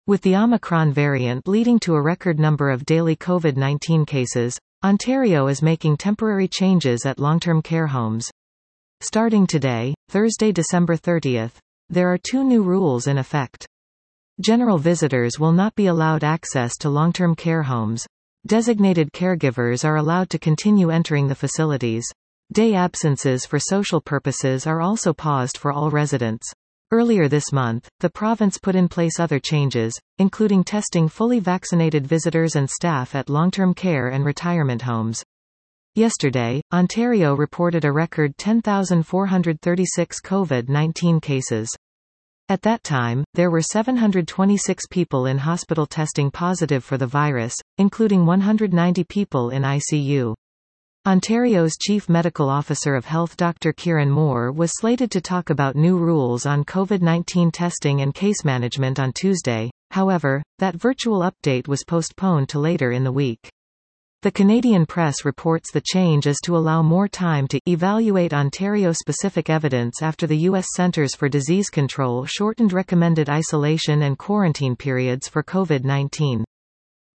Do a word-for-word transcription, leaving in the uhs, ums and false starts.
With the Omicron variant leading to a record number of daily COVID nineteen cases, Ontario is making temporary changes at long-term care homes. Starting today, Thursday, December thirtieth, there are two new rules in effect. General visitors will not be allowed access to long-term care homes. Designated caregivers are allowed to continue entering the facilities. Day absences for social purposes are also paused for all residents. Earlier this month, the province put in place other changes, including testing fully vaccinated visitors and staff at long-term care and retirement homes. Yesterday, Ontario reported a record ten thousand four hundred thirty-six COVID nineteen cases. At that time, there were seven hundred twenty-six people in hospital testing positive for the virus, including one hundred ninety people in I C U. Ontario's Chief Medical Officer of Health Doctor Kieran Moore was slated to talk about new rules on COVID nineteen testing and case management on Tuesday. However, that virtual update was postponed to later in the week. The Canadian Press reports the change is to allow more time to evaluate Ontario-specific evidence after the U S Centers for Disease Control shortened recommended isolation and quarantine periods for COVID nineteen.